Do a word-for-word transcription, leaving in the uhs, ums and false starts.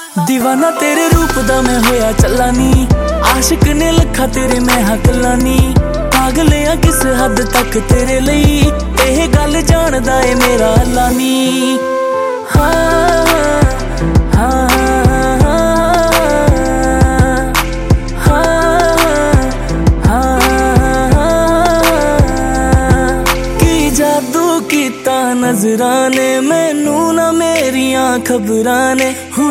दीवाना तेरे रूप दा मैं होया चला नी, आशिक ने लखा तेरे मैं हाँ कला नी। पागल आ किस हद तक तेरे लई, एह गल जानदा ए मेरा अल्लाह नी। हाँ हाँ जादू कीता नजरां ने, मैनू ना मेरियां खबरां ने।